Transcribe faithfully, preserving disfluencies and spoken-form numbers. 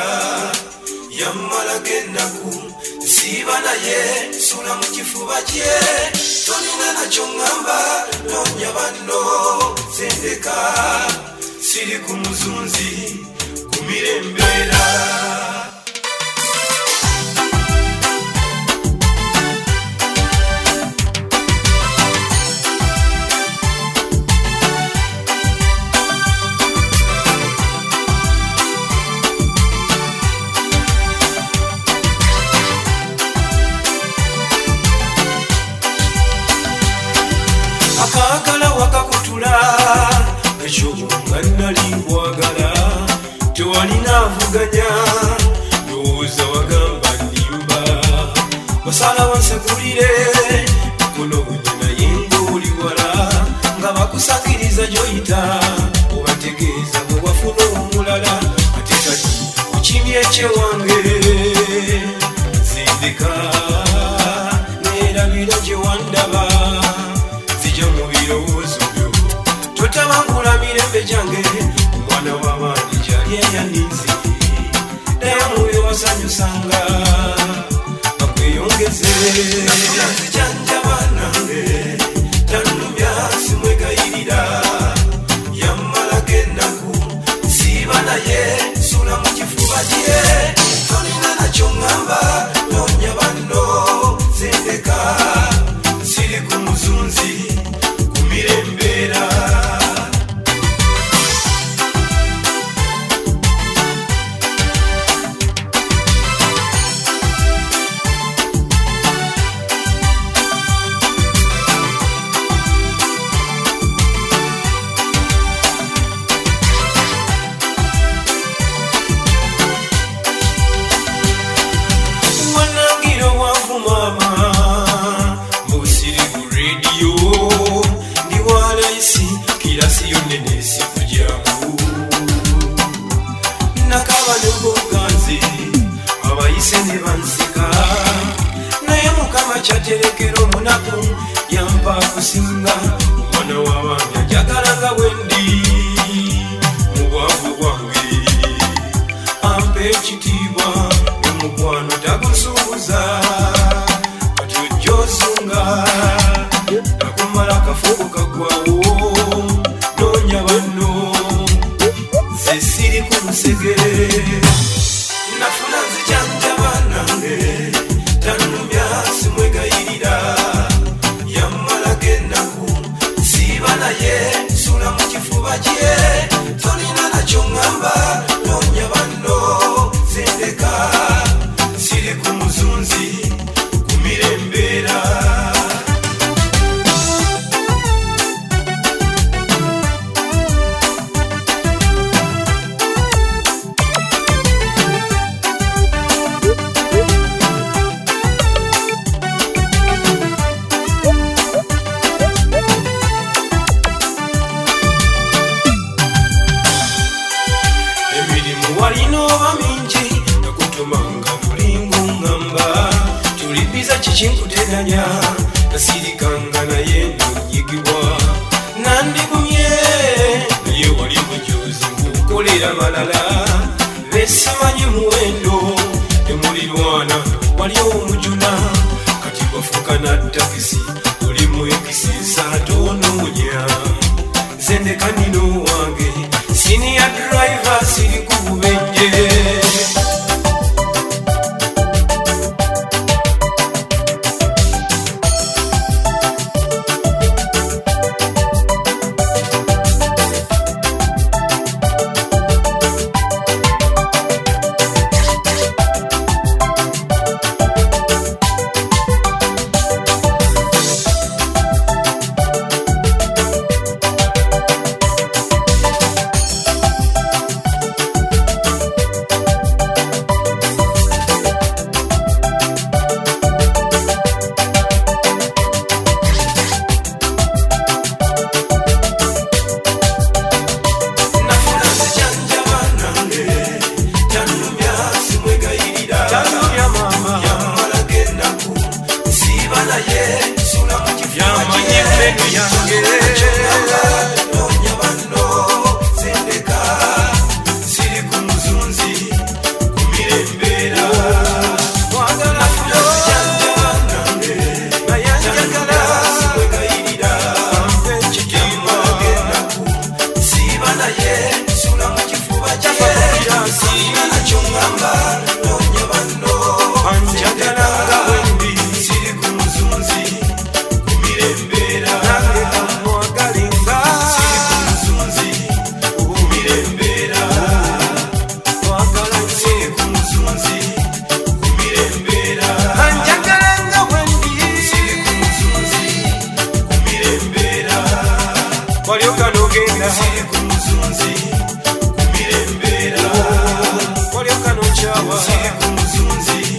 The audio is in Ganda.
yamala genaku siba naye sula mu kifuba kye tolina nakyo ngamba nonya banno sendeka siri ku muzunzi kumirembera akagala wakakutula ekyo nga nali nkwagala tewalina avuganya ndowooza wagamba nnimba wasala wansekulire mukono gunye naye ng'oli wala nga bakusakiriza gy'oyita obategeeza bwe wafuna omulala ate kati okimye ekyewange zindeka neerabira gye wandaba mu birowoozo byo totabangula mirembe gyange omwana w'abaani gyali eyaninzi naye mubyo wasanyusanga bakweyongeze nzijanjaba nange tanumya simwegayirira yammalaga ennaku siiba naye sula mu kifuba kye tolina nakyo ngamba nonya banno sendeka siri ku muzunzi mirembera wanangiro wavu mama musiri ku radio kirasiyo nene sikujamu nakaba n'obwoganzi abayise ne bansika naye mukama kyaterekera omunaku yampa kusinga omwana w'abaana jagalanga bwendi mu bwavu bwange ampa ekitiibwa n'omukwano tagusuubuza kati ojja osunga nakumala akafuuko kagwawo nonya banno ze siri ku nsegere nafuna nzijanjaba nange tanumya simwegayirira yammalaga ennaku siiba naye sula mu kifuba kye tolina nakyo ngamba nonya banno sendeka siri ku muzunzi ku mirembera walinoba mingi nakutumanga bulingo ngamba tulipiza kikinkuteganya nasirikanga naye nonyigibwa nandigumye naye wali mujuzi nkukolera malala besimanyi muwendo temulirwana wali omujuna kati bafuka na takisi oli mu ekisisa tonoonya zendeka nino wange senior driver siri kububenje usiku mzunzi